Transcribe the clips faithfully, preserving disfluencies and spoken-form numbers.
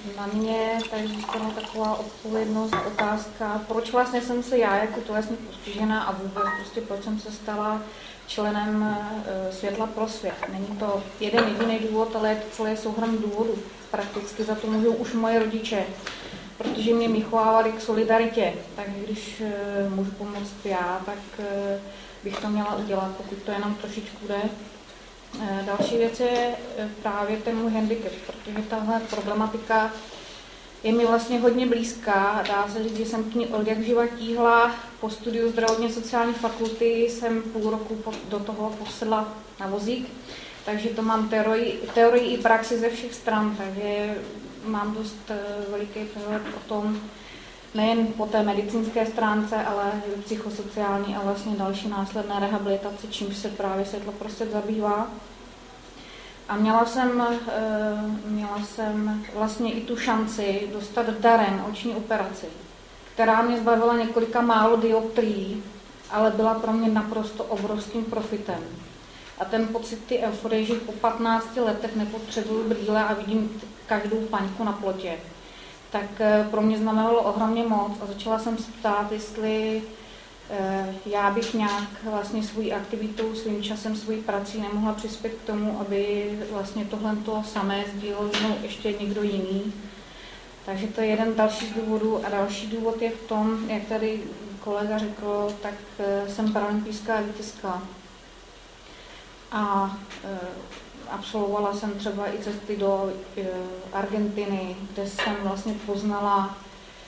na mě tady zůstala taková odpovědnost, otázka, proč vlastně jsem se já jako tělesně postižená a vůbec prostě proč jsem se stala členem Světla pro svět. Není to jeden jediný důvod, ale je to celý souhrn důvodů. Prakticky za to můžou už moje rodiče, protože mě vychovávali k solidaritě. Tak když můžu pomoct já, tak bych to měla udělat, pokud to jenom trošičku jde. Další věc je právě ten můj handicap, protože tahle problematika je mi vlastně hodně blízká. Dá se říct, že jsem k ní od jak živa tíhla. Po studiu zdravotně sociální fakulty jsem půl roku do toho posedla na vozík, takže to mám teorii, teorii i praxi ze všech stran, takže mám dost veliký přehled o tom, nejen po té medicínské stránce, ale i psychosociální a vlastně další následné rehabilitaci, čímž se právě Světlo pro svět zabývá. A měla jsem, měla jsem vlastně i tu šanci dostat darem oční operaci, která mě zbavila několika málo dioptrií, ale byla pro mě naprosto obrovským profitem. A ten pocit ty euforie, že po patnácti letech nepotřebuju brýle a vidím každou paňku na plotě, tak pro mě znamenalo ohromně moc a začala jsem se ptát, jestli já bych nějak vlastně svojí aktivitou, svým časem, svojí prací nemohla přispět k tomu, aby vlastně tohle to samé sdílel mnou ještě někdo jiný. Takže to je jeden další z důvodů a další důvod je v tom, jak tady kolega řekl, tak jsem paralympijská vítězka. A e, absolvovala jsem třeba i cesty do e, Argentiny, kde jsem vlastně poznala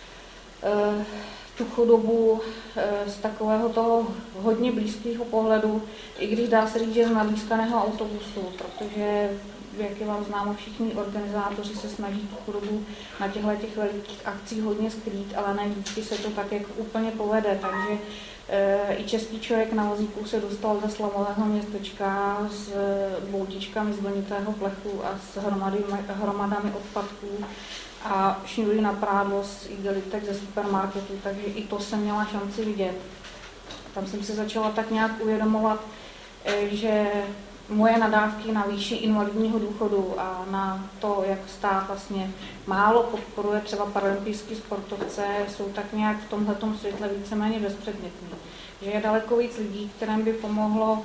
e, tu chudobu e, z takového toho hodně blízkého pohledu, i když dá se říct, že z nadlískaného autobusu, protože, jak je vám známo, všichni organizátoři se snaží tu chudobu na těchto těch velikých akcích hodně skrýt, ale ne vždycky se to tak jako úplně povede, takže e, i český člověk na vozíku se dostal ze slamového městečka s boutičkami z vlnitého plechu a s hromady, hromadami odpadků a šňůry na prádlo z igelitek ze supermarketu, takže i to jsem měla šanci vidět. Tam jsem si začala tak nějak uvědomovat, že moje nadávky na výši invalidního důchodu a na to, jak stát vlastně málo podporuje třeba paralympijský sportovce, jsou tak nějak v tomhletom světle víceméně bezpředmětný. Že je daleko víc lidí, kterým by pomohlo,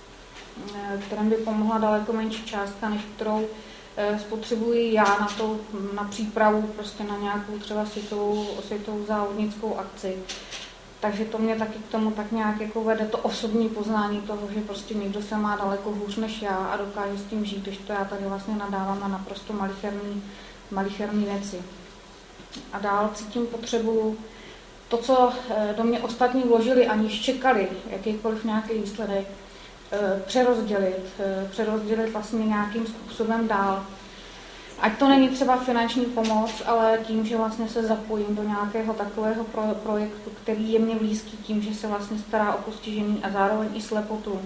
kterým by pomohla daleko menší částka, než kterou spotřebuji já na, to, na přípravu prostě na nějakou třeba světovou, světovou závodnickou akci. Takže to mě taky k tomu tak nějak jako vede to osobní poznání toho, že prostě někdo se má daleko hůř než já a dokáže s tím žít, když to já tady vlastně nadávám na naprosto malicherní, malicherní věci. A dál cítím potřebu to, co do mě ostatní vložili, aniž čekali jakýkoliv nějaký výsledek, přerozdělit, přerozdělit vlastně nějakým způsobem dál. Ať to není třeba finanční pomoc, ale tím, že vlastně se zapojím do nějakého takového pro, projektu, který je mě blízký tím, že se vlastně stará o postižení a zároveň i slepotu,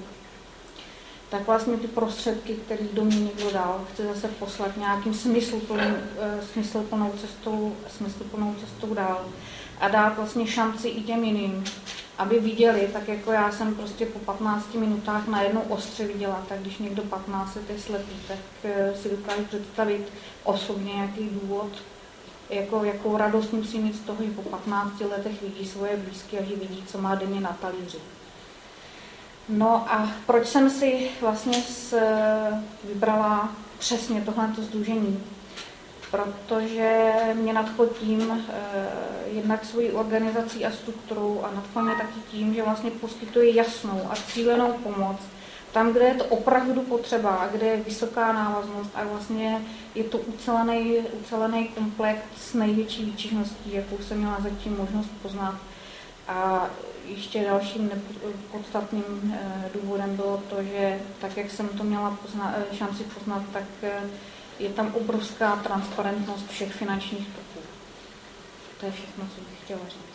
tak vlastně ty prostředky, které do mě někdo dal, chci zase poslat nějakým smysluplným, smysluplnou cestou, smysluplnou cestou dál a dát vlastně šanci i těm jiným, aby viděli, tak jako já jsem prostě po patnácti minutách najednou ostře viděla, tak když někdo patnáct let je slepý, tak si dokážu představit osobně nějaký důvod, jako, jakou radost musí mít z toho, že po patnácti letech vidí svoje blízky a že vidí, co má denně na talíři. No a proč jsem si vlastně s, vybrala přesně tohleto sdružení? Protože mě nadchlo tím eh, jednak svojí organizací a strukturou a nadchlo mě taky tím, že vlastně poskytuje jasnou a cílenou pomoc tam, kde je to opravdu potřeba a kde je vysoká návaznost a vlastně je to ucelený, ucelený komplex s největší výčižností, jakou jsem měla zatím možnost poznat. A ještě dalším podstatným eh, důvodem bylo to, že tak, jak jsem to měla pozna, šanci poznat, tak eh, je tam obrovská transparentnost všech finančních toků. To je všechno, co bych chtěla říct.